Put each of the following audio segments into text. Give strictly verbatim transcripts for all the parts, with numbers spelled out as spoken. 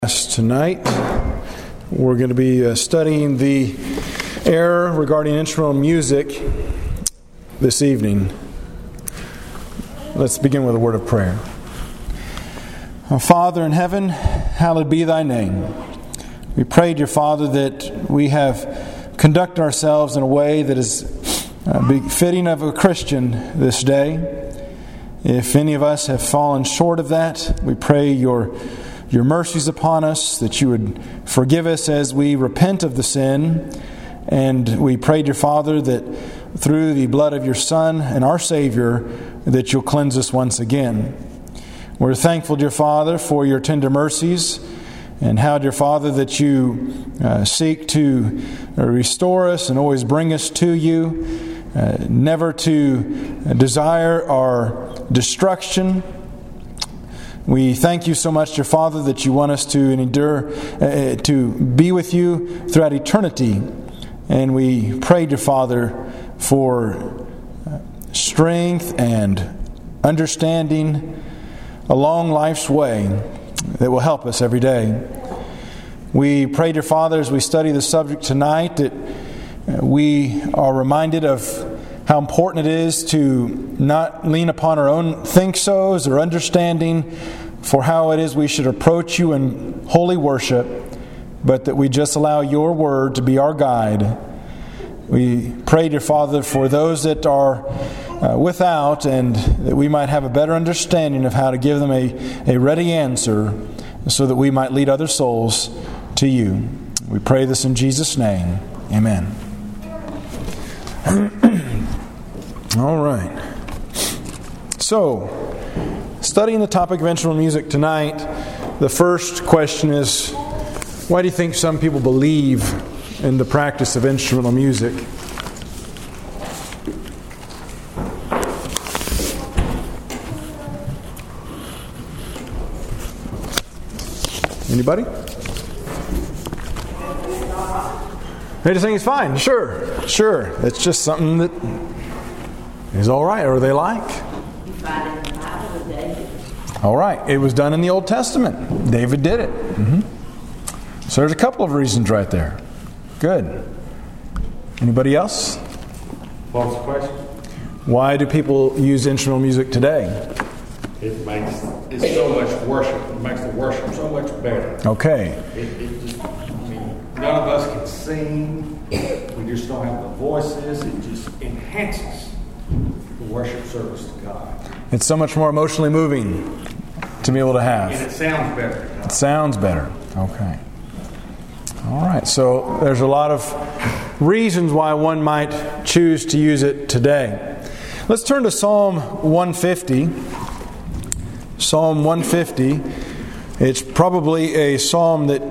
Tonight, we're going to be uh, studying the error regarding instrumental music this evening. Let's begin with a word of prayer. Our Father in heaven, hallowed be thy name. We pray, dear Father, that we have conducted ourselves in a way that is uh, befitting of a Christian this day. If any of us have fallen short of that, we pray your Your mercies upon us, that you would forgive us as we repent of the sin. And we pray, dear Father, that through the blood of your Son and our Savior, that you'll cleanse us once again. We're thankful, dear Father, for your tender mercies, and how, dear Father, that you uh, seek to restore us and always bring us to you, uh, never to desire our destruction. We thank you so much, dear Father, that you want us to endure, uh, to be with you throughout eternity. And we pray, dear Father, for strength and understanding along life's way that will help us every day. We pray, dear Father, as we study the subject tonight, that we are reminded of how important it is to not lean upon our own think-sos or understanding for how it is we should approach you in holy worship, but that we just allow your word to be our guide. We pray, dear Father, for those that are uh, without, and that we might have a better understanding of how to give them a, a ready answer so that we might lead other souls to you. We pray this in Jesus' name. Amen. All right. So, studying the topic of instrumental music tonight, the first question is, why do you think some people believe in the practice of instrumental music? Anybody? They just think it's fine. Sure, sure. It's just something that is all right, or they like. All right. It was done in the Old Testament. David did it. Mm-hmm. So there's a couple of reasons right there. Good. Anybody else? False question. Why do people use instrumental music today? It makes it's so much worship. It makes the worship so much better. Okay. It, it just, I mean, none of us can sing. We just don't have the voices. It just enhances the worship service to God. It's so much more emotionally moving to be able to have. And it sounds better. It sounds better. Okay. All right. So there's a lot of reasons why one might choose to use it today. Let's turn to Psalm one fifty. Psalm one fifty. It's probably a psalm that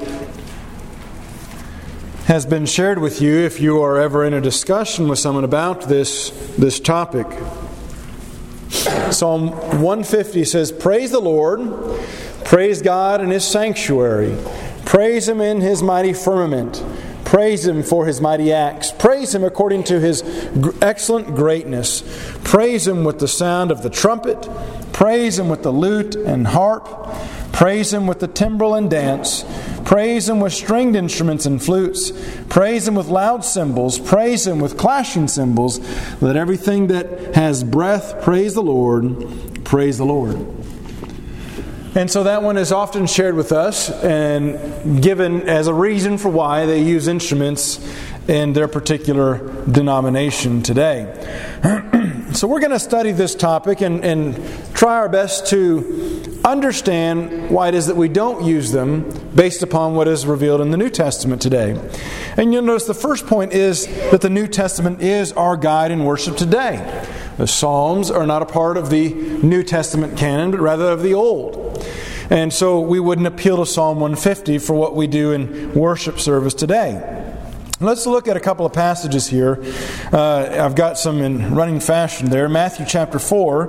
has been shared with you if you are ever in a discussion with someone about this, this topic. Psalm one fifty says, "Praise the Lord, praise God in His sanctuary, praise Him in His mighty firmament, praise Him for His mighty acts, praise Him according to His excellent greatness, praise Him with the sound of the trumpet, praise Him with the lute and harp, praise Him with the timbrel and dance, praise Him with stringed instruments and flutes, praise Him with loud cymbals, praise Him with clashing cymbals. Let everything that has breath praise the Lord, praise the Lord." And so that one is often shared with us and given as a reason for why they use instruments in their particular denomination today. So we're going to study this topic and, and try our best to understand why it is that we don't use them based upon what is revealed in the New Testament today. And you'll notice the first point is that the New Testament is our guide in worship today. The Psalms are not a part of the New Testament canon, but rather of the Old. And so we wouldn't appeal to Psalm one fifty for what we do in worship service today. Let's look at a couple of passages here. Uh, I've got some in running fashion there. Matthew chapter four.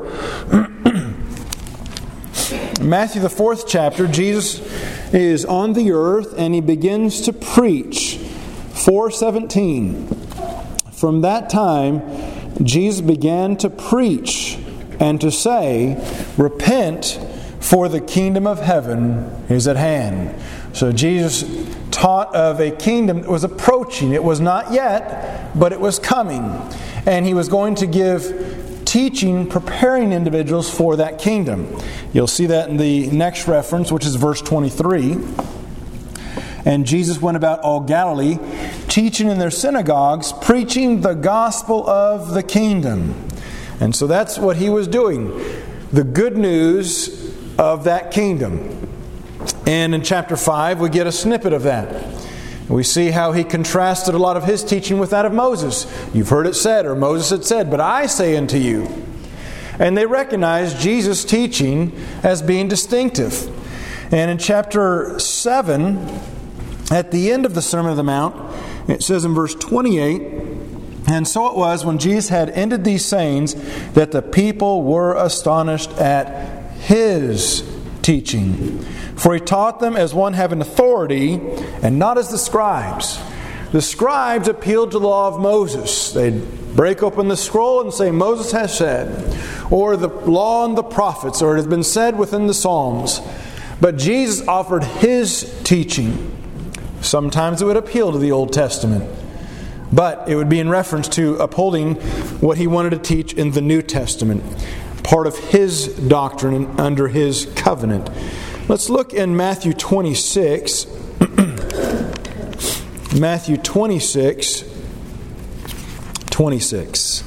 Matthew the fourth chapter, Jesus is on the earth and He begins to preach. four seventeen. From that time, Jesus began to preach and to say, "Repent, for the kingdom of heaven is at hand." So Jesus taught of a kingdom that was approaching. It was not yet, but it was coming. And He was going to give teaching, preparing individuals for that kingdom. You'll see that in the next reference, which is verse twenty-three. And Jesus went about all Galilee, teaching in their synagogues, preaching the gospel of the kingdom. And so that's what He was doing. The good news of that kingdom. And in chapter five, we get a snippet of that. We see how He contrasted a lot of His teaching with that of Moses. You've heard it said, or Moses had said, but I say unto you. And they recognized Jesus' teaching as being distinctive. And in chapter seven, at the end of the Sermon on the Mount, it says in verse twenty-eight, and so it was when Jesus had ended these sayings that the people were astonished at His teaching. For He taught them as one having authority and not as the scribes. The scribes appealed to the law of Moses. They'd break open the scroll and say, Moses has said, or the law and the prophets, or it has been said within the Psalms. But Jesus offered His teaching. Sometimes it would appeal to the Old Testament, but it would be in reference to upholding what He wanted to teach in the New Testament, part of His doctrine under His covenant. Let's look in Matthew twenty-six. Matthew twenty-six, twenty-six.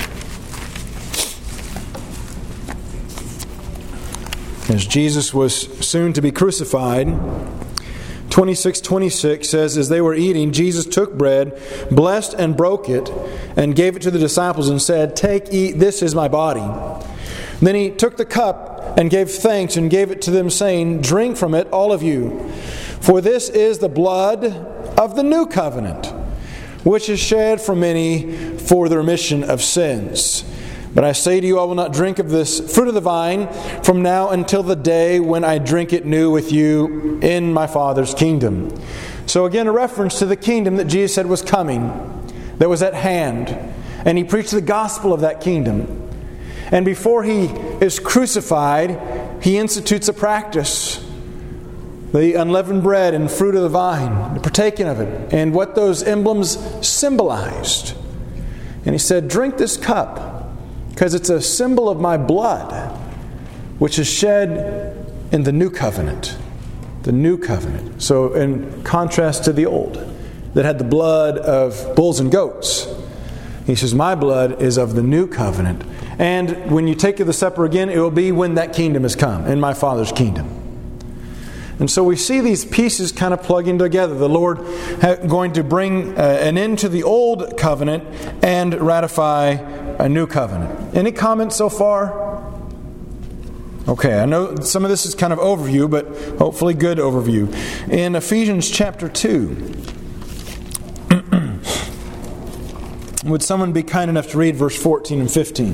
As Jesus was soon to be crucified, twenty-six twenty-six says, as they were eating, Jesus took bread, blessed and broke it, and gave it to the disciples and said, take, eat, this is my body. Then He took the cup and gave thanks and gave it to them, saying, drink from it, all of you. For this is the blood of the new covenant, which is shed for many for the remission of sins. But I say to you, I will not drink of this fruit of the vine from now until the day when I drink it new with you in my Father's kingdom. So again, a reference to the kingdom that Jesus said was coming, that was at hand. And He preached the gospel of that kingdom. And before He is crucified, He institutes a practice. The unleavened bread and fruit of the vine, the partaking of it, and what those emblems symbolized. And He said, drink this cup, because it's a symbol of my blood, which is shed in the new covenant. The new covenant. So in contrast to the old, that had the blood of bulls and goats. He says, my blood is of the new covenant. And when you take the supper again, it will be when that kingdom has come, in my Father's kingdom. And so we see these pieces kind of plugging together. The Lord going to bring uh, an end to the old covenant and ratify a new covenant. Any comments so far? Okay, I know some of this is kind of overview, but hopefully good overview. In Ephesians chapter two, would someone be kind enough to read verse fourteen and fifteen?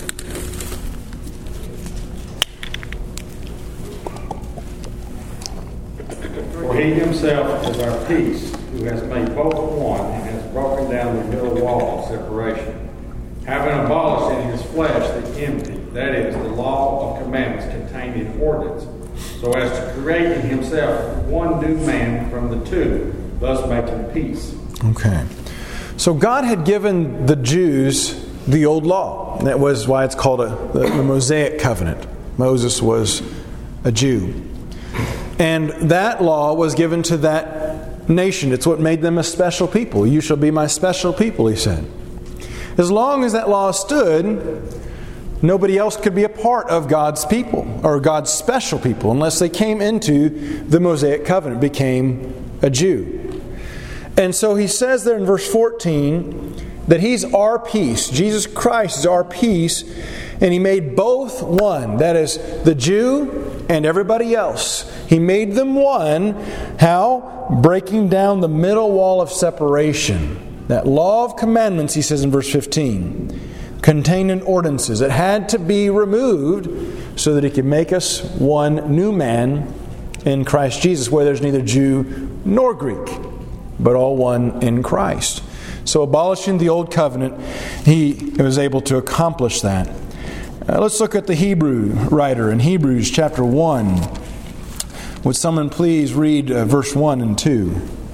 For He Himself is our peace, who has made both one and has broken down the middle wall of separation, having abolished in His flesh the enmity, that is, the law of commandments contained in ordinance, so as to create in Himself one new man from the two, thus making peace. Okay. So God had given the Jews the old law. That was why it's called a, the, the Mosaic covenant. Moses was a Jew. And that law was given to that nation. It's what made them a special people. You shall be my special people, He said. As long as that law stood, nobody else could be a part of God's people, or God's special people, unless they came into the Mosaic covenant, became a Jew. And so He says there in verse fourteen that He's our peace. Jesus Christ is our peace, and He made both one. That is, the Jew and everybody else. He made them one. How? Breaking down the middle wall of separation. That law of commandments, He says in verse fifteen, contained in ordinances. It had to be removed so that He could make us one new man in Christ Jesus, where there's neither Jew nor Greek, but all one in Christ. So abolishing the old covenant, He was able to accomplish that. Uh, let's look at the Hebrew writer in Hebrews chapter one. Would someone please read uh, verse one and two?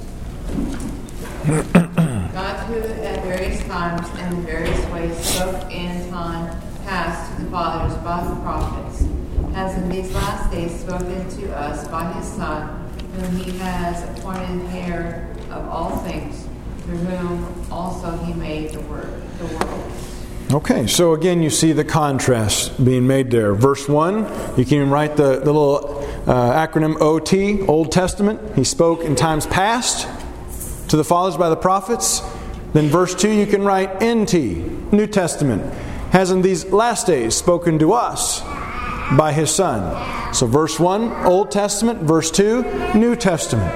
God, who at various times and in various ways spoke in time past to the fathers by the prophets, has in these last days spoken to us by his Son, whom he has appointed heir of all things, through whom also he made the word, the world. Okay, so again you see the contrast being made there. Verse one, you can even write the, the little uh, acronym O T, Old Testament. He spoke in times past to the fathers by the prophets. Then verse two, you can write N T, New Testament. Has in these last days spoken to us by his Son. So verse one, Old Testament. Verse two, New Testament.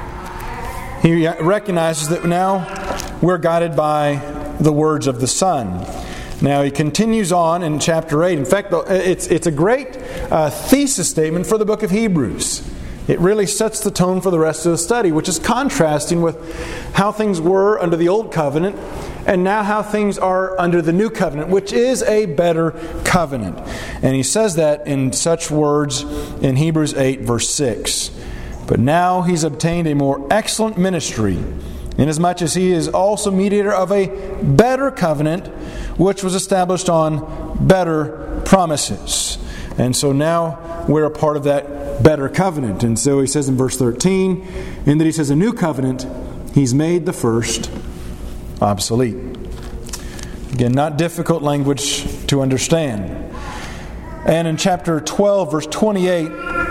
He recognizes that now we're guided by the words of the Son. Now he continues on in chapter eight. In fact, it's, it's a great uh, thesis statement for the book of Hebrews. It really sets the tone for the rest of the study, which is contrasting with how things were under the Old Covenant and now how things are under the New Covenant, which is a better covenant. And he says that in such words in Hebrews eight, verse six. But now he's obtained a more excellent ministry, inasmuch as he is also mediator of a better covenant, which was established on better promises. And so now we're a part of that better covenant. And so he says in verse thirteen, in that he says a new covenant, he's made the first obsolete. Again, not difficult language to understand. And in chapter twelve, verse twenty-eight,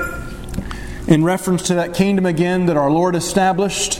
in reference to that kingdom again that our Lord established,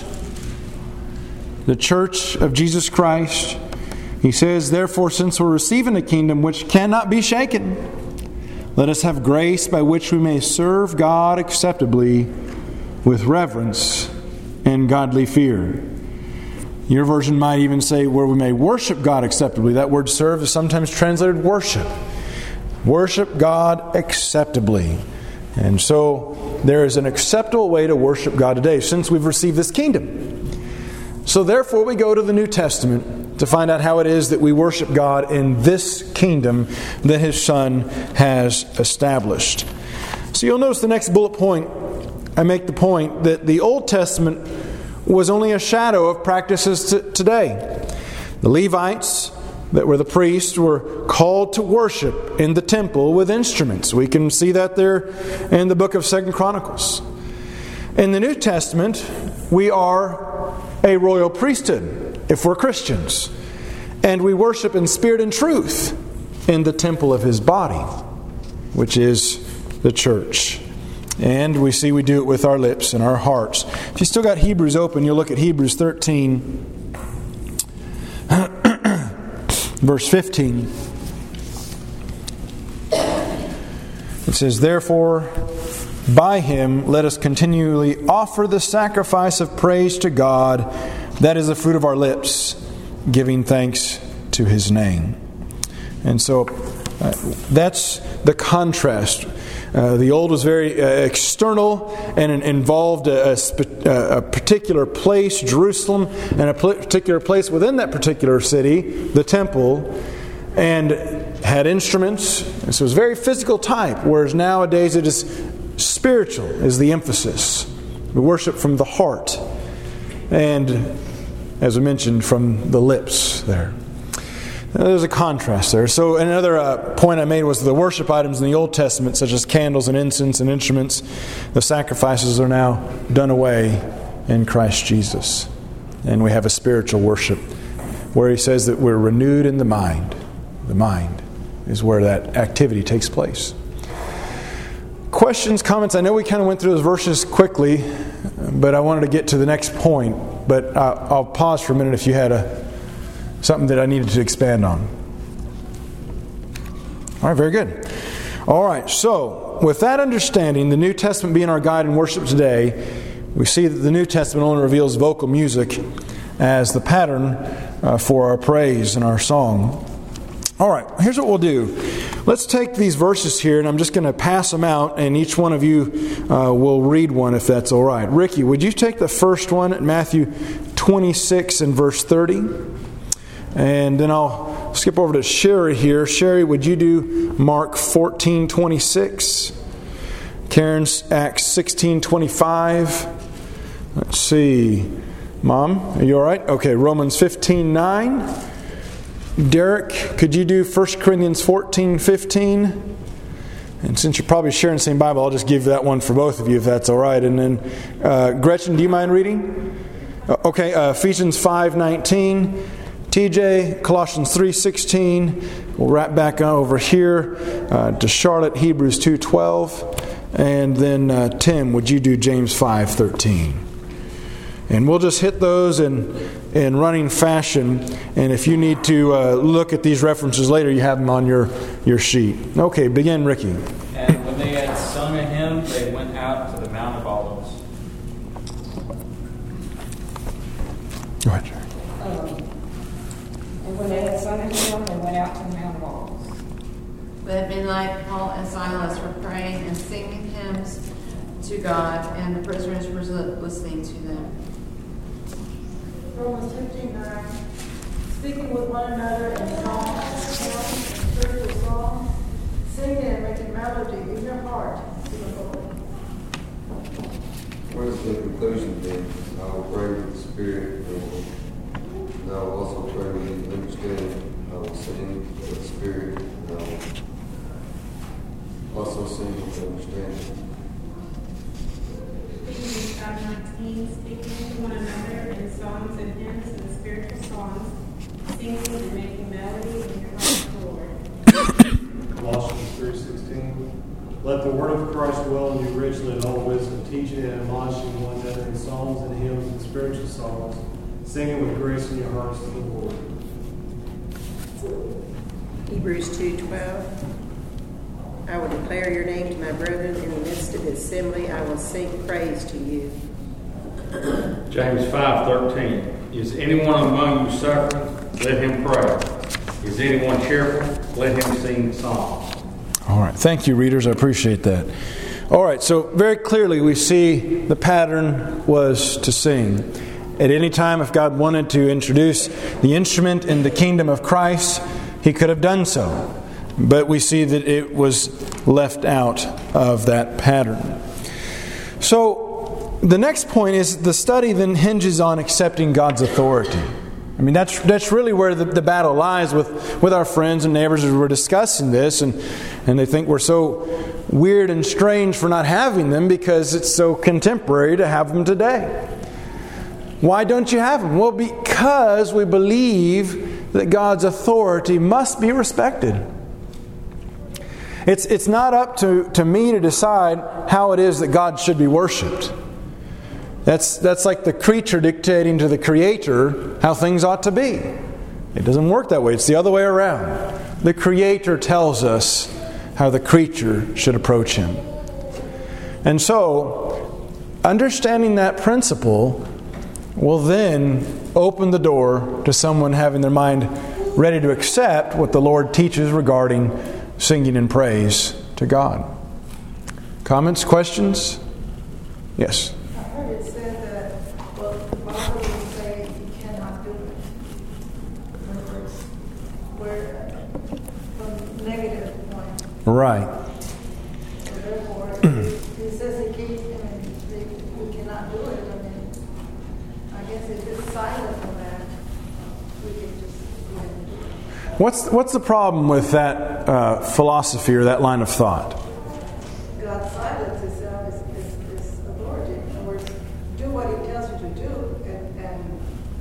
the church of Jesus Christ, he says, therefore, since we're receiving a kingdom which cannot be shaken, let us have grace by which we may serve God acceptably with reverence and godly fear. Your version might even say where we may worship God acceptably. That word serve is sometimes translated worship. Worship God acceptably. And so there is an acceptable way to worship God today since we've received this kingdom. So therefore we go to the New Testament to find out how it is that we worship God in this kingdom that His Son has established. So you'll notice the next bullet point, I make the point that the Old Testament was only a shadow of practices t- today. The Levites, that were the priests, were called to worship in the temple with instruments. We can see that there in the book of Second Chronicles. In the New Testament, we are a royal priesthood, if we're Christians. And we worship in spirit and truth in the temple of His body, which is the church. And we see we do it with our lips and our hearts. If you still got Hebrews open, you'll look at Hebrews thirteen, verse fifteen. It says, therefore, by Him let us continually offer the sacrifice of praise to God, that is the fruit of our lips, giving thanks to His name. And so uh, that's the contrast. Uh, the old was very uh, external and involved a, a, spe- a particular place, Jerusalem, and a particular place within that particular city, the temple, and had instruments. And so it was very physical type, whereas nowadays it is spiritual, is the emphasis. We worship from the heart and, as I mentioned, from the lips there. There's a contrast there. So another uh, point I made was the worship items in the Old Testament, such as candles and incense and instruments, the sacrifices are now done away in Christ Jesus. And we have a spiritual worship where He says that we're renewed in the mind. The mind is where that activity takes place. Questions, comments? I know we kind of went through those verses quickly, but I wanted to get to the next point. But uh, I'll pause for a minute if you had a something that I needed to expand on. All right, very good. All right, so with that understanding, the New Testament being our guide in worship today, we see that the New Testament only reveals vocal music as the pattern uh, for our praise and our song. All right, here's what we'll do. Let's take these verses here, and I'm just going to pass them out, and each one of you uh, will read one if that's all right. Ricky, would you take the first one at Matthew twenty-six and verse thirty? And then I'll skip over to Sherry here. Sherry, would you do Mark fourteen twenty-six? Karen's Acts sixteen twenty-five. Let's see. Mom, are you all right? Okay, Romans fifteen nine. Derek, could you do First Corinthians fourteen fifteen? And since you're probably sharing the same Bible, I'll just give that one for both of you if that's all right. And then, uh, Gretchen, do you mind reading? Uh, okay, uh, Ephesians five nineteen. T J, Colossians three sixteen. We'll wrap back over here uh, to Charlotte, Hebrews two twelve. And then, uh, Tim, would you do James five thirteen? And we'll just hit those in, in running fashion. And if you need to uh, look at these references later, you have them on your, your sheet. Okay, begin, Ricky. And when they had sung a hymn, they went out to the Mount of Olives. Go ahead, Jerry. Um, and when they had sung a hymn, they went out to the Mount of Olives. But at midnight, Paul and Silas were praying and singing hymns to God, and the prisoners were listening to them. Romans fifteen nine, speaking with one another in songs, hymns, and spiritual songs, singing and making melody in your heart to the Lord. What is the conclusion then? I will pray with the Spirit, and I will also pray with the understanding. I will sing with the Spirit, and I will also sing with the understanding. Ephesians five nineteen, speaking to one another in songs and hymns and spiritual songs, singing and making melody in your heart to the Lord. Colossians three sixteen. Let the word of Christ dwell in you richly in all wisdom, teaching and admonishing one another in psalms and hymns and spiritual songs, singing with grace in your hearts to the Lord. Hebrews two twelve. I will declare your name to my brethren in the midst of the assembly. I will sing praise to you. James five thirteen. Is anyone among you suffering? Let him pray. Is anyone cheerful? Let him sing psalms. All right. Thank you, readers. I appreciate that. All right. So very clearly we see the pattern was to sing. At any time, if God wanted to introduce the instrument in the kingdom of Christ, He could have done so. But we see that it was left out of that pattern. So the next point is the study then hinges on accepting God's authority. I mean, that's that's really where the, the battle lies with, with our friends and neighbors as we're discussing this. And, and they think we're so weird and strange for not having them because it's so contemporary to have them today. Why don't you have them? Well, because we believe that God's authority must be respected. It's it's not up to, to me to decide how it is that God should be worshipped. That's that's like the creature dictating to the Creator how things ought to be. It doesn't work that way. It's the other way around. The Creator tells us how the creature should approach Him. And so, understanding that principle will then open the door to someone having their mind ready to accept what the Lord teaches regarding singing and praise to God. Comments, questions? Yes. I heard it said that, well, the Bible will say you cannot do it. In other words, we're from the negative point. Right. So therefore, it says he keeps, I mean, we cannot do it. I mean, I guess if it's silent on that, we can just go ahead and do it. What's what's the problem with that uh, philosophy or that line of thought? God's silence itself is, is, is authority. In other words, do what He tells you to do, and and,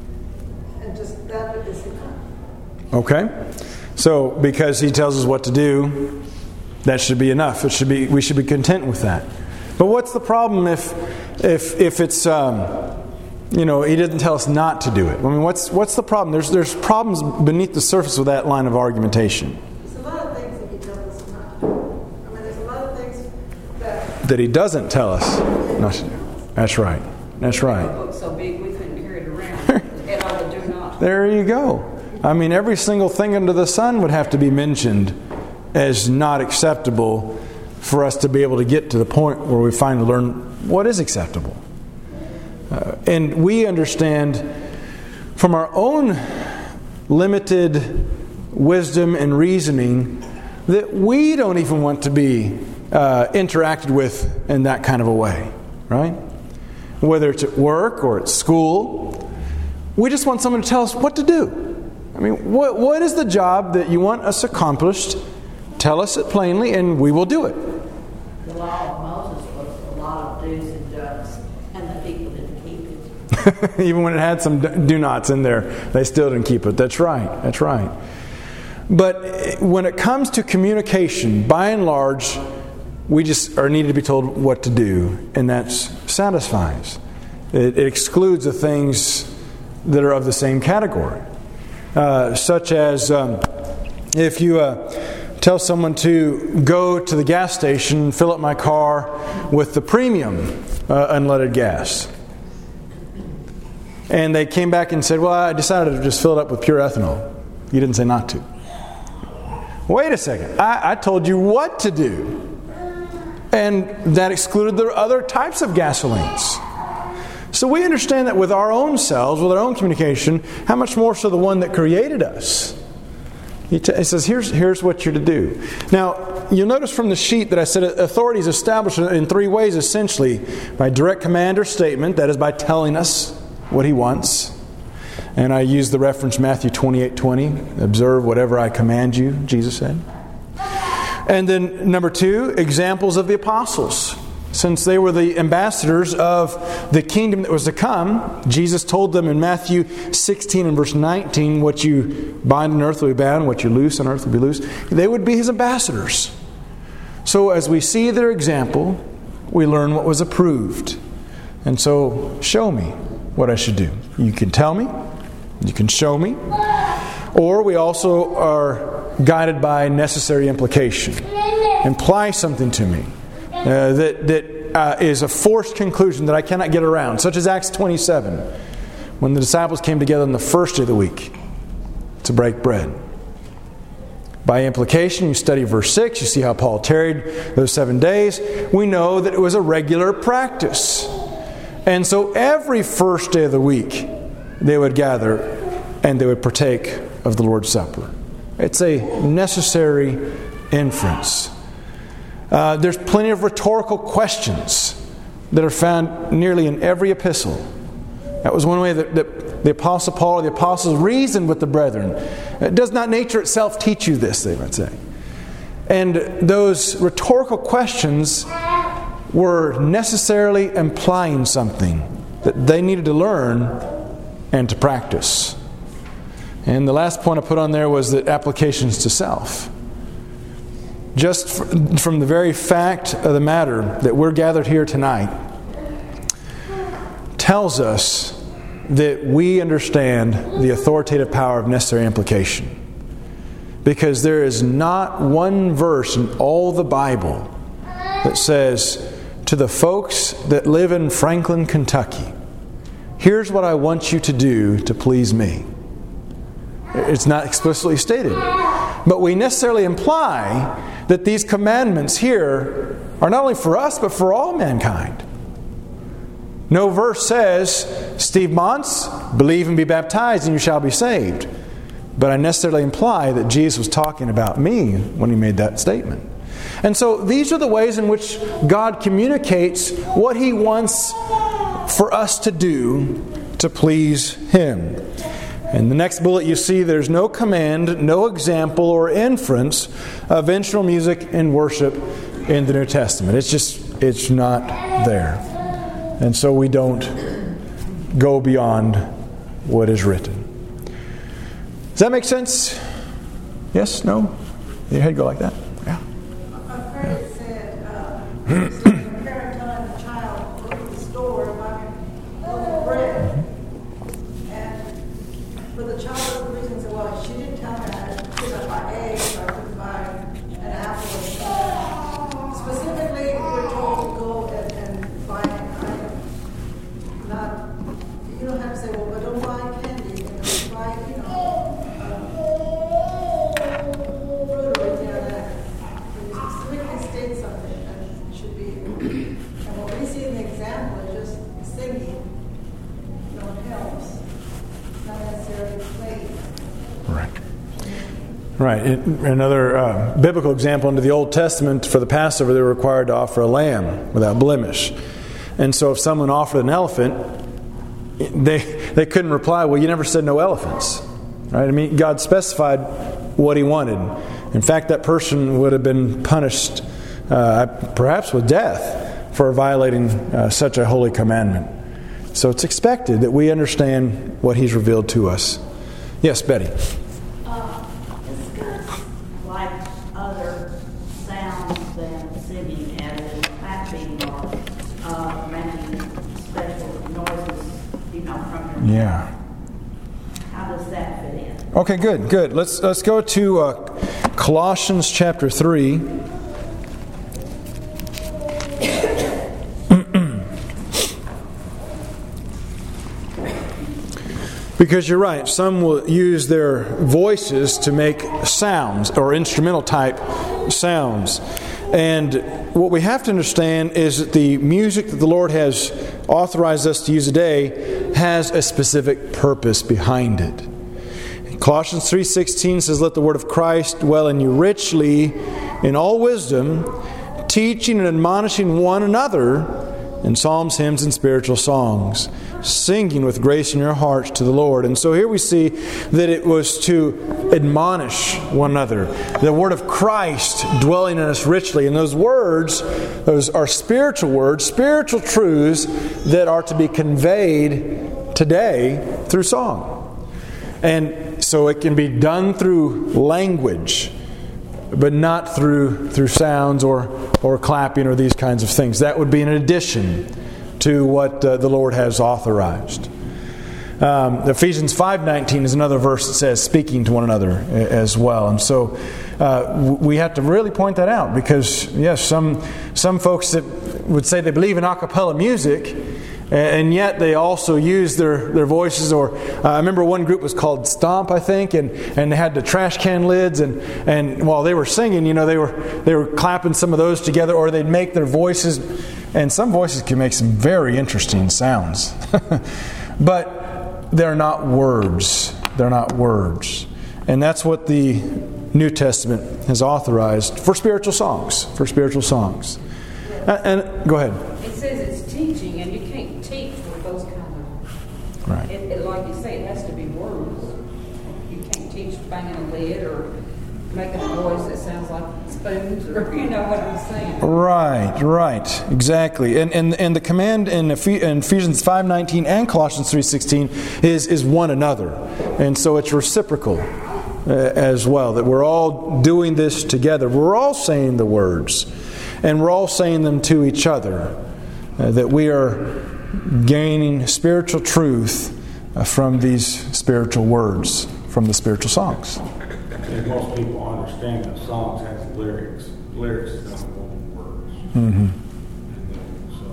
and just that is enough. Okay. So because He tells us what to do, that should be enough. It should be we should be content with that. But what's the problem if if if it's um, you know, He didn't tell us not to do it? I mean, what's what's the problem? There's there's problems beneath the surface with that line of argumentation. There's a lot of things that He tells us not to do. I mean, there's a lot of things that That He doesn't tell us not to do. That's right. That's A right. book so big we couldn't carry it around. It ought to do not. There you go. I mean, every single thing under the sun would have to be mentioned as not acceptable for us to be able to get to the point where we finally learn what is acceptable. Uh, and we understand from our own limited wisdom and reasoning that we don't even want to be uh, interacted with in that kind of a way, right? Whether it's at work or at school, we just want someone to tell us what to do. I mean, what what is the job that you want us accomplished? Tell us it plainly, and we will do it. The law of Moses was a lot of do's and don'ts, and the people didn't keep it. Even when it had some do nots in there, they still didn't keep it. That's right. That's right. But when it comes to communication, by and large, we just are needed to be told what to do, and that satisfies. It, it excludes the things that are of the same category, uh, such as um, if you uh, tell someone to go to the gas station and fill up my car with the premium uh, unleaded gas. And they came back and said, well, I decided to just fill it up with pure ethanol. You didn't say not to. Wait a second. I, I told you what to do. And that excluded the other types of gasolines. So we understand that with our own selves, with our own communication, how much more so the one that created us. He, t- he says, here's, here's what you're to do. Now, you'll notice from the sheet that I said authority is established in three ways, essentially. By direct command or statement, that is by telling us what He wants. And I use the reference Matthew twenty-eight twenty. Observe whatever I command you, Jesus said. And then number two, examples of the apostles. Since they were the ambassadors of the kingdom that was to come, Jesus told them in Matthew sixteen and verse nineteen, what you bind on earth will be bound, what you loose on earth will be loose. They would be His ambassadors. So as we see their example, we learn what was approved. And so, show me what I should do. You can tell me, you can show me, or we also are guided by necessary implication. Imply something to me uh, that that uh, is a forced conclusion that I cannot get around, such as Acts twenty-seven, when the disciples came together on the first day of the week to break bread. By implication, you study verse six, you see how Paul tarried those seven days. We know that it was a regular practice. And so every first day of the week, they would gather and they would partake of the Lord's Supper. It's a necessary inference. Uh, there's plenty of rhetorical questions that are found nearly in every epistle. That was one way that, that the Apostle Paul or the apostles reasoned with the brethren. Does not nature itself teach you this, they would say. And those rhetorical questions were necessarily implying something that they needed to learn and to practice. And the last point I put on there was that applications to self. Just from the very fact of the matter that we're gathered here tonight tells us that we understand the authoritative power of necessary implication. Because there is not one verse in all the Bible that says, to the folks that live in Franklin, Kentucky, here's what I want you to do to please me. It's not explicitly stated. But we necessarily imply that these commandments here are not only for us, but for all mankind. No verse says, Steve Montz, believe and be baptized and you shall be saved. But I necessarily imply that Jesus was talking about me when He made that statement. And so these are the ways in which God communicates what He wants for us to do to please Him. In the next bullet you see there's no command, no example or inference of instrumental music in worship in the New Testament. It's just, it's not there. And so we don't go beyond what is written. Does that make sense? Yes? No? Your head go like that? Yeah. A friend said, uh, a parent telling a child to go to the store and buy a loaf of bread. And but the child was reason said, well, she didn't tell me I couldn't buy eggs or I couldn't buy an apple or something. Specifically, we're told to go and, and buy an item. Not, you don't have to say, well, but don't buy candy, you know, buy, you know, uh, fruit or anything like that. When you specifically state something, that it should be. And what we see in the example is just singing, you know, helps. It's not necessarily playing. Right. Right. It, another uh, biblical example into the Old Testament, for the Passover, they were required to offer a lamb without blemish. And so if someone offered an elephant, they they couldn't reply, well, you never said no elephants. Right? I mean, God specified what He wanted. In fact, that person would have been punished uh, perhaps with death for violating uh, such a holy commandment. So it's expected that we understand what He's revealed to us. Yes, Betty. Uh, is this like other sounds than singing, as in clapping or uh, making special noises, you know, from your Yeah. mouth? How does that fit in? Okay, good, good. Let's let's go to uh, Colossians chapter three. Because you're right, some will use their voices to make sounds or instrumental type sounds. And what we have to understand is that the music that the Lord has authorized us to use today has a specific purpose behind it. Colossians three sixteen says, "Let the word of Christ dwell in you richly in all wisdom, teaching and admonishing one another in psalms, hymns, and spiritual songs, singing with grace in your hearts to the Lord." And so here we see that it was to admonish one another. The word of Christ dwelling in us richly. And those words, those are spiritual words, spiritual truths that are to be conveyed today through song. And so it can be done through language, but not through through sounds or, or clapping or these kinds of things. That would be in addition to what uh, the Lord has authorized. Um, Ephesians five nineteen is another verse that says speaking to one another as well. And so uh, we have to really point that out, because yes, some some folks that would say they believe in a cappella music, and yet they also use their, their voices. Or uh, I remember one group was called Stomp, I think, and, and they had the trash can lids, and, and while they were singing, you know, they were they were clapping some of those together, or they'd make their voices, and some voices can make some very interesting sounds. But they're not words. They're not words. And that's what the New Testament has authorized for spiritual songs. For spiritual songs. And, and go ahead. It says it's teaching, and you can't teach with those kind of. Right. It, it, like you say, it has to be words. You can't teach banging a lid or making a noise that sounds like spoons, or you know what I'm saying. Right, right, exactly. And and and the command in Ephesians five nineteen and Colossians three sixteen is is one another, and so it's reciprocal uh, as well. That we're all doing this together. We're all saying the words, and we're all saying them to each other. Uh, that we are gaining spiritual truth uh, from these spiritual words, from the spiritual songs. And most people understand that songs has lyrics. Lyrics don't want words. Mm-hmm. And then so,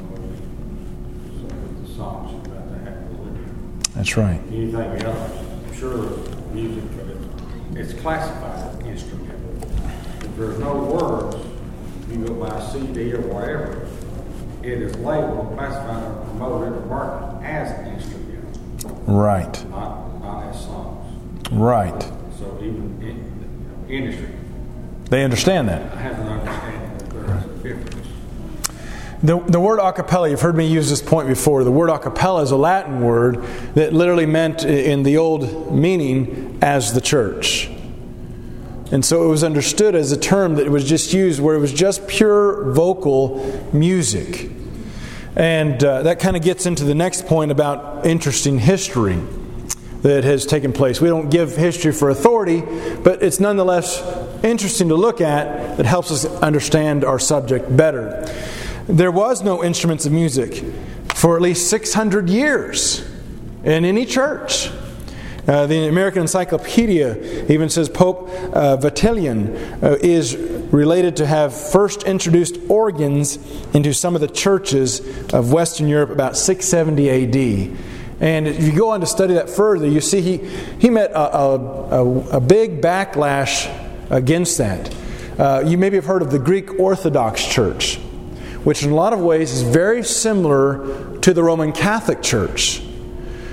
so with the songs, you've got to have the lyrics. That's right. Anything else? I'm sure music, but it's, it's classified as instrument. If there's no words, you go buy a C D or whatever, it is labeled, classified, or promoted, or marketed as instrument. Right. Not, not as songs. Right. So even in the industry, They understand that. I have an understanding that there's a difference. The, the word a cappella, you've heard me use this point before. The word a cappella is a Latin word that literally meant in the old meaning as the church. And so it was understood as a term that was just used where it was just pure vocal music. And uh, that kind of gets into the next point about interesting history that has taken place. We don't give history for authority, but it's nonetheless interesting to look at that helps us understand our subject better. There was no instruments of music for at least six hundred years in any church. Uh, the American Encyclopedia even says Pope uh, Vitalian uh, is related to have first introduced organs into some of the churches of Western Europe about six seventy A D. And if you go on to study that further, you see he, he met a, a, a, a big backlash against that. Uh, you maybe have heard of the Greek Orthodox Church, which in a lot of ways is very similar to the Roman Catholic Church.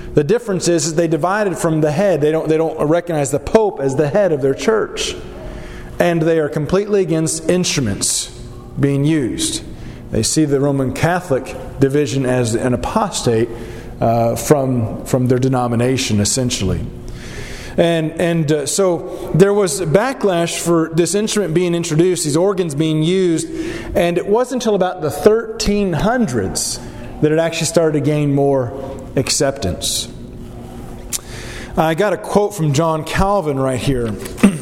The difference is, is they divided from the head. They don't, they don't recognize the Pope as the head of their church. And they are completely against instruments being used. They see the Roman Catholic division as an apostate uh, from, from their denomination, essentially. And and uh, so there was backlash for this instrument being introduced, these organs being used, and it wasn't until about the thirteen hundreds that it actually started to gain more acceptance. I got a quote from John Calvin right here.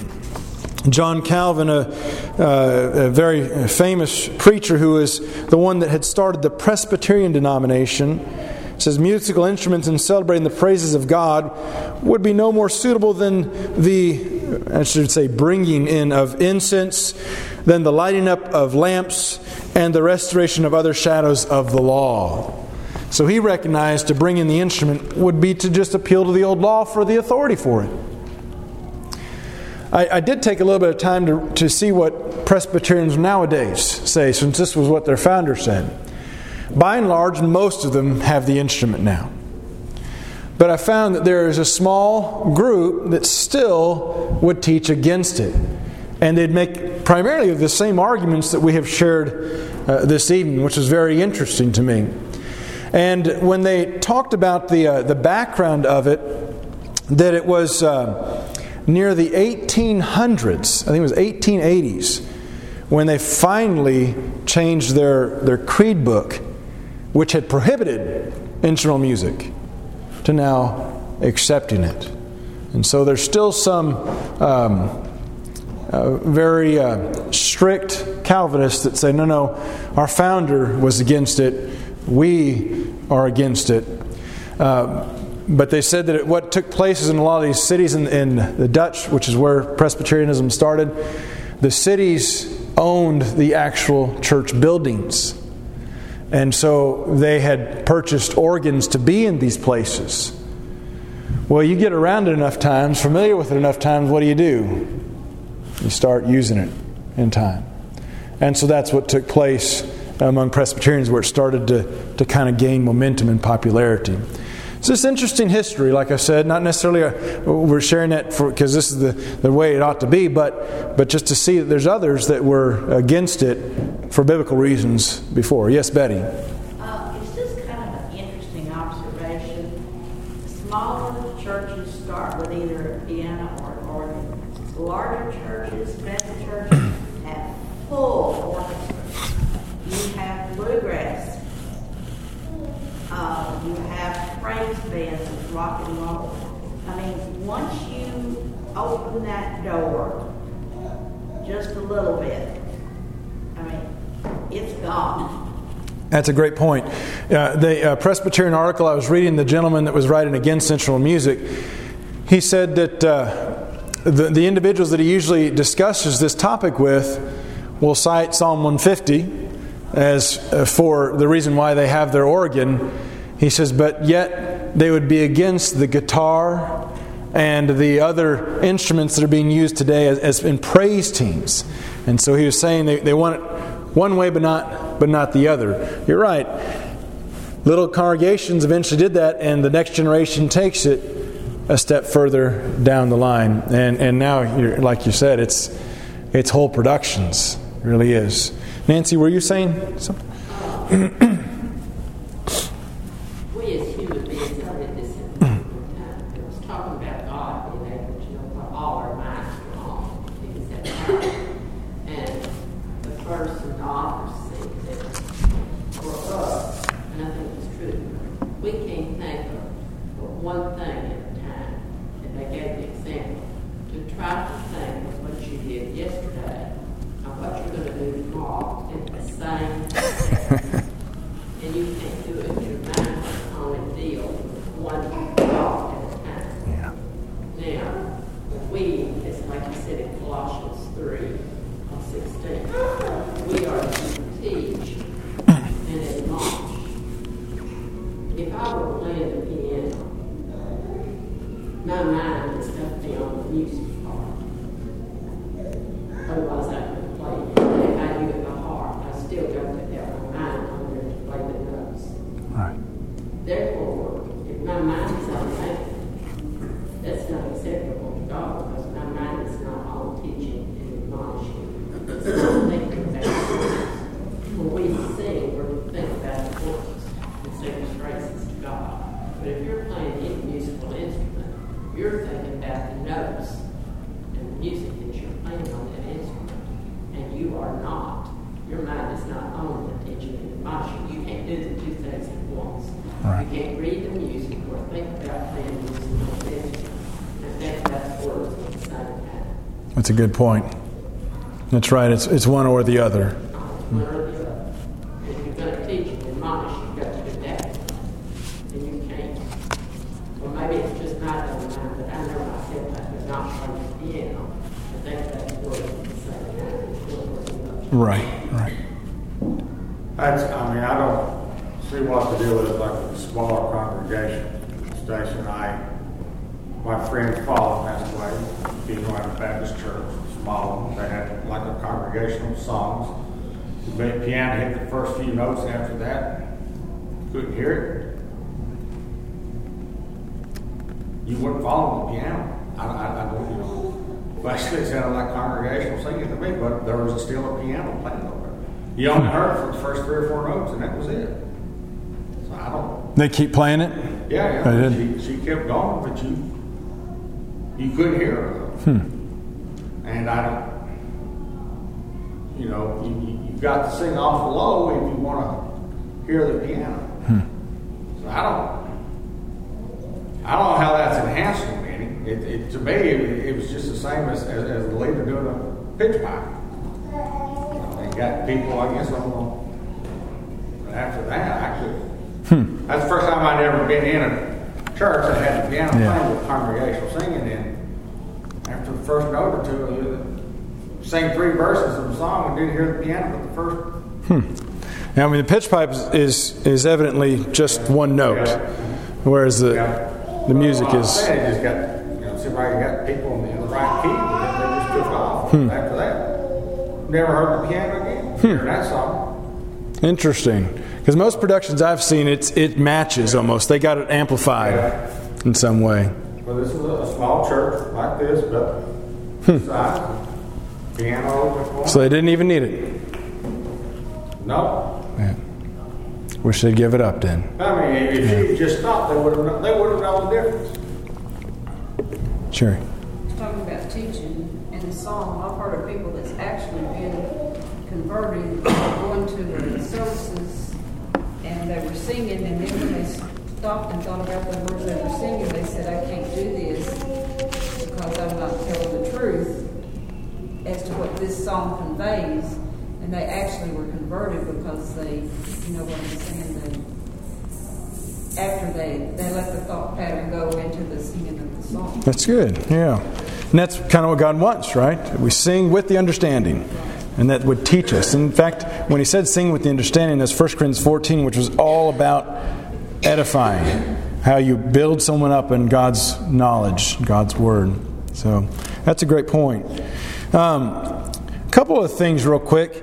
John Calvin, a, uh, a very famous preacher who is the one that had started the Presbyterian denomination, says musical instruments in celebrating the praises of God would be no more suitable than the, I should say, bringing in of incense, than the lighting up of lamps, and the restoration of other shadows of the law. So he recognized to bring in the instrument would be to just appeal to the old law for the authority for it. I, I did take a little bit of time to, to see what Presbyterians nowadays say, since this was what their founder said. By and large, most of them have the instrument now. But I found that there is a small group that still would teach against it. And they'd make primarily the same arguments that we have shared uh, this evening, which is very interesting to me. And when they talked about the uh, the background of it, that it was uh, near the eighteen hundreds, I think it was eighteen eighties, when they finally changed their, their creed book, which had prohibited instrumental music, to now accepting it. And so there's still some um, uh, very uh, strict Calvinists that say, no, no, our founder was against it, we are against it. Uh, but they said that it, what took place is in a lot of these cities in, in the Dutch, which is where Presbyterianism started, the cities owned the actual church buildings. And so they had purchased organs to be in these places. Well, you get around it enough times, familiar with it enough times, what do you do? You start using it in time. And so that's what took place among Presbyterians, where it started to, to kind of gain momentum and popularity. So it's interesting history, like I said, not necessarily a, we're sharing that for because this is the, the way it ought to be, but but just to see that there's others that were against it for biblical reasons before. Yes, Betty? Uh, it's just kind of an interesting observation. Smaller churches start with either a piano or an organ. Larger churches, better churches, have full orchestras. You have bluegrass. Uh, you have praise bands with rock and roll. I mean, once you open that door just a little bit, I mean, it's gone. That's a great point. Uh, the uh, Presbyterian article I was reading, the gentleman that was writing against instrumental music, he said that uh, the, the individuals that he usually discusses this topic with will cite Psalm one fifty as uh, for the reason why they have their organ. He says, but yet they would be against the guitar and the other instruments that are being used today as, as in praise teams. And so he was saying they, they want it one way but not but not the other. You're right. Little congregations eventually did that, and the next generation takes it a step further down the line. And and now, you're, like you said, it's it's whole productions. It really is. Nancy, were you saying something? We as human beings are in this time. It was talking about God being able to know what all our minds are on. Because that's right. And the first and the author said that for us, and I think it's true, we can't think of one thing at a time. And they gave the example to try to think of what you did yesterday and what you're going to do tomorrow in the same second. And you can't do it. Your mind can only deal with one thought at a time. Yeah. Now, we, it's like you said in Colossians three sixteen, we are to teach and admonish. If I were playing the piano, my mind is going to be on the music part. Otherwise, I couldn't play it. And if I knew it by heart, I still got to have my mind on there to play the notes. All right. Therefore, if my mind is on go, because my mind is not on teaching and admonishing. It's not thinking about words. When we sing, we're thinking about the words and sing praises to God. But if you're playing any musical instrument, you're thinking about the notes and the music that you're playing on that instrument. And you are not. Your mind is not on the teaching and admonishing. You can't do the two things at once. Right. You can't read the music or think about playing music on the instrument and think about the words at the same time. That's a good point. That's right. It's it's one or the other. One or the other. If you're going to teach and admonish, you've got to do that. And you can't. Or maybe it's just my own mind, but I know myself I could not play the piano and think about the words at the same time. Right, right. That's, I mean, I don't see what the deal is like with a smaller congregation. Station I, my friend's father passed away. He was at a Baptist church, small. They had like a congregational songs. The piano hit the first few notes. After that, couldn't hear it. You wouldn't follow the piano. I, I, I don't, you know. Basically, it sounded like congregational singing to me, but there was still a piano playing over there. You only heard it for the first three or four notes, and that was it. So I don't. They keep playing it? Yeah, They yeah. did? She, she kept going, but you you couldn't hear her. Hmm. And I don't. You know, you, you, you've got to sing awful low if you want to hear the piano. Hmm. So I don't. I don't know how that's enhancing any. It, it, to me, it, it was just the same as, as, as the leader doing a pitch pipe. You know, they got people, I guess, on the. But after that, I could. Hmm. That's the first time I'd ever been in a church that had the piano Yeah. playing with congregational singing. And after the first note or two, you sang three verses of the song and didn't hear the piano but the first. Hmm. Now, I mean, the pitch pipe is is evidently just one note, Yeah. whereas the Yeah. the music well, is. I'm saying it just got, you know, see if I got people in the, in the right key, but then they just took off Hmm. after that. Never heard the piano again. Hmm. Heard that song. Interesting. Because most productions I've seen, it's it matches almost. They got it amplified Yeah. in some way. Well, this is a small church like this, but Hmm. size, piano. So they didn't even need it. No. Yeah. Wish they'd give it up then. I mean, if Yeah. you just stopped, they would have they would have known the difference. Sure. Talking about teaching in the song, I've heard of people that's actually been converted, going to the services, and they were singing, and then when they stopped and thought about the words they were singing, they said, I can't do this because I'm not telling the truth as to what this song conveys. And they actually were converted because they, you know what I'm saying, they, after they, they let the thought pattern go into the singing of the song. That's good. Yeah. And that's kind of what God wants, right? We sing with the understanding. And that would teach us. In fact, when he said sing with the understanding, that's First Corinthians fourteen, which was all about edifying. How you build someone up in God's knowledge, God's Word. So that's a great point. Um, a couple of things real quick.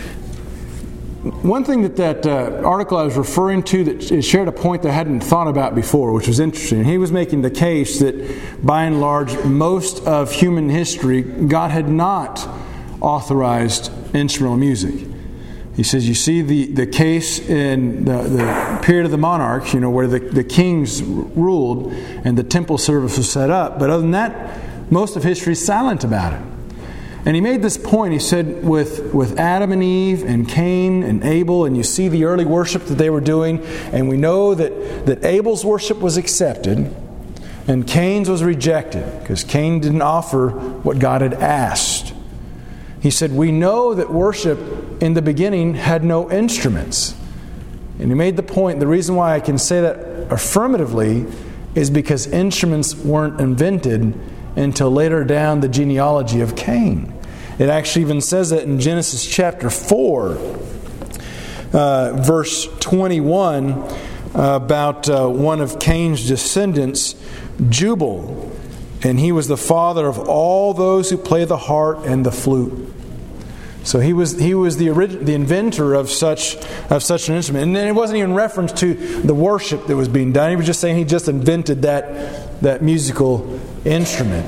One thing that that uh, article I was referring to that shared a point that I hadn't thought about before, which was interesting. He was making the case that by and large, most of human history, God had not authorized instrumental music. He says, you see the, the case in the, the period of the monarchs, you know, where the, the kings ruled and the temple service was set up. But other than that, most of history is silent about it. And he made this point, he said, with, with Adam and Eve and Cain and Abel, and you see the early worship that they were doing, and we know that, that Abel's worship was accepted and Cain's was rejected because Cain didn't offer what God had asked. He said, we know that worship in the beginning had no instruments. And he made the point, the reason why I can say that affirmatively is because instruments weren't invented until later down the genealogy of Cain. It actually even says that in Genesis chapter four, uh, verse twenty-one, uh, about uh, one of Cain's descendants, Jubal. And he was the father of all those who play the harp and the flute. So he was he was the origin, the inventor of such of such an instrument. And then it wasn't even reference to the worship that was being done. He was just saying he just invented that that musical instrument.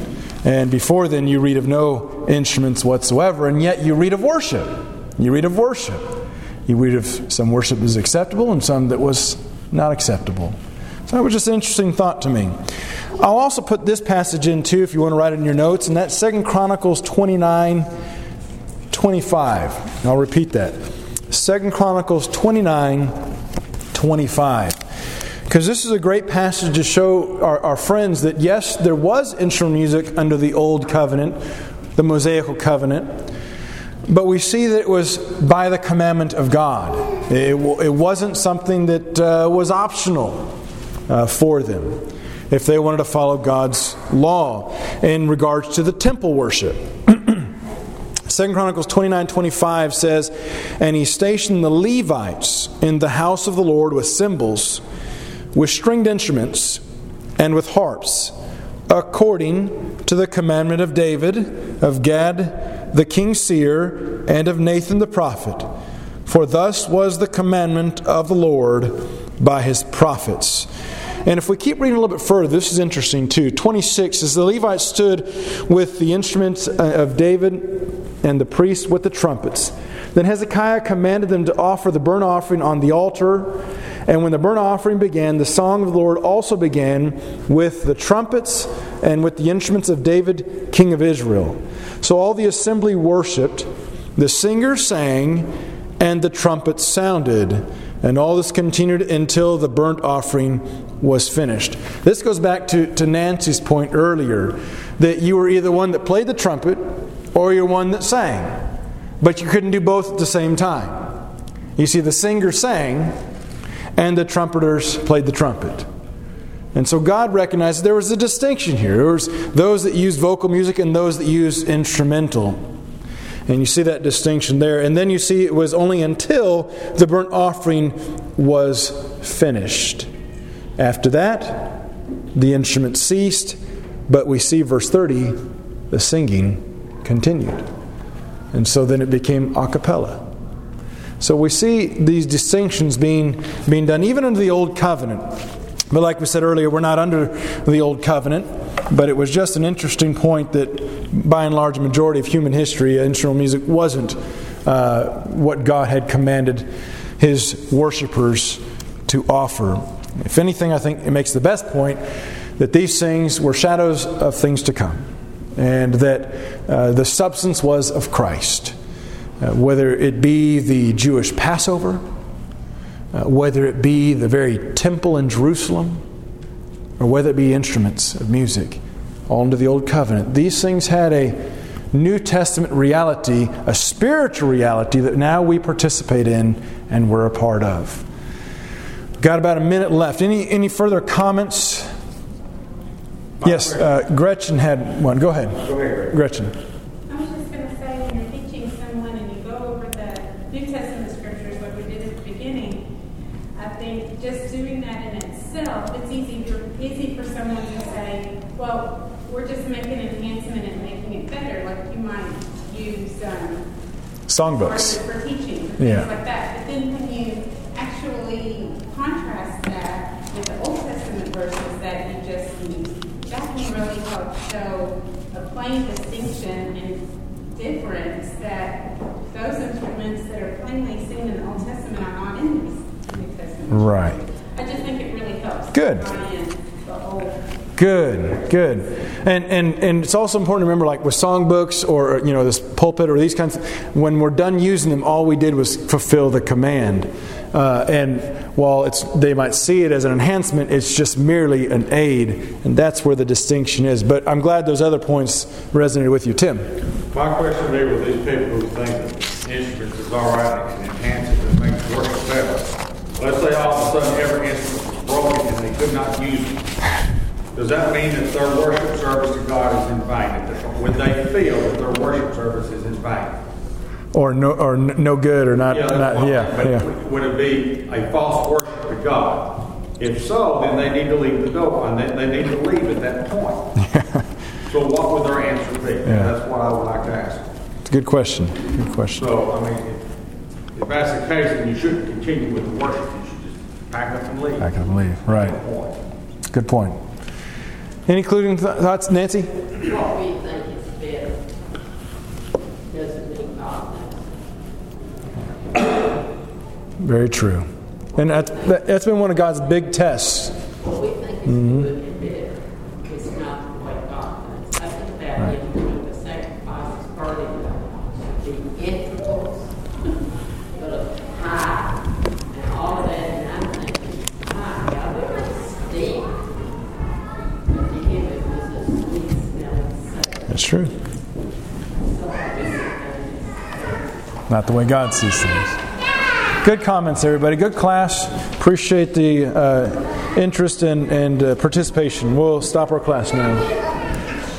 And before then, you read of no instruments whatsoever, and yet you read of worship. You read of worship. You read of some worship that was acceptable and some that was not acceptable. So that was just an interesting thought to me. I'll also put this passage in too, if you want to write it in your notes, and that's Second Chronicles twenty-nine twenty-five. I'll repeat that. Second Chronicles twenty-nine twenty-five. Because this is a great passage to show our, our friends that yes, there was instrumental music under the Old Covenant, the Mosaical Covenant, but we see that it was by the commandment of God. It, it wasn't something that uh, was optional uh, for them if they wanted to follow God's law in regards to the temple worship. Second Chronicles twenty-nine twenty-five says, "And he stationed the Levites in the house of the Lord with cymbals, with stringed instruments, and with harps, according to the commandment of David, of Gad the king's seer, and of Nathan the prophet. For thus was the commandment of the Lord by his prophets." And if we keep reading a little bit further, this is interesting too. twenty-six says, "The Levites stood with the instruments of David and the priests with the trumpets. Then Hezekiah commanded them to offer the burnt offering on the altar. And when the burnt offering began, the song of the Lord also began with the trumpets and with the instruments of David, king of Israel. So all the assembly worshipped, the singers sang, and the trumpets sounded. And all this continued until the burnt offering was finished." This goes back to, to Nancy's point earlier, that you were either one that played the trumpet or you're one that sang. But you couldn't do both at the same time. You see, the singer sang and the trumpeters played the trumpet. And so God recognized there was a distinction here. There was those that used vocal music and those that used instrumental. And you see that distinction there. And then you see it was only until the burnt offering was finished. After that, the instrument ceased, but we see verse thirty, the singing continued. And so then it became a cappella. So we see these distinctions being, being done even under the Old Covenant. But like we said earlier, we're not under the Old Covenant. But it was just an interesting point that by and large, the majority of human history, instrumental music wasn't uh, what God had commanded His worshipers to offer. If anything, I think it makes the best point that these things were shadows of things to come. And that uh, the substance was of Christ. Uh, whether it be the Jewish Passover, uh, whether it be the very temple in Jerusalem, or whether it be instruments of music, all under the Old Covenant. These things had a New Testament reality, a spiritual reality that now we participate in and we're a part of. Got about a minute left. Any any further comments? Yes, uh, Gretchen had one. Go ahead. Go ahead, I Gretchen. was just going to say, when you're teaching someone and you go over the New Testament scriptures like we did at the beginning, I think just doing that in itself, it's easy for, easy for someone to say, well, we're just making an enhancement and making it better, like you might use um, songbooks for teaching, things yeah. like that. But then when you actually contrast that with the Old Testament verses that you just used, that can really help show a plain distinction and difference that those instruments that are plainly seen in the Old Testament are not in these New Testament. Right. I just think it really helps. Good. The whole Good, good. And and and it's also important to remember, like with songbooks or, you know, this pulpit or these kinds of, when we're done using them, all we did was fulfill the command. Uh, and while it's they might see it as an enhancement, it's just merely an aid. And that's where the distinction is. But I'm glad those other points resonated with you. Tim? My question there with these people who think that instruments is all right and enhance it and makes it work better. Let's say all of a sudden every instrument was broken and they could not use it. Does that mean that their worship service to God is in vain? Would they feel that their worship service is in vain? Or no, or no good, or not? Yeah, not, yeah, but yeah. Would it be a false worship to God? If so, then they need to leave the door, and they, they need to leave at that point. Yeah. So, what would their answer be? Yeah. That's what I would like to ask. It's a good question. Good question. So, I mean, if, if that's the case, then you shouldn't continue with the worship. You should just pack up and leave. Pack up and leave. Right. Good point. Any concluding th- thoughts, Nancy? What we Very true. And that's, that's been one of God's big tests. What we think is Mm-hmm. good and better is not the way God does. I think about right. Him doing the sacrifices, burning the integrals, the high, and all of that. And I'm thinking, my God, we might stink. But to him it was a sweet smelling savor. That's true. So I guess Not the way God sees things. Good comments, everybody. Good class. Appreciate the uh, interest and, and uh, participation. We'll stop our class now.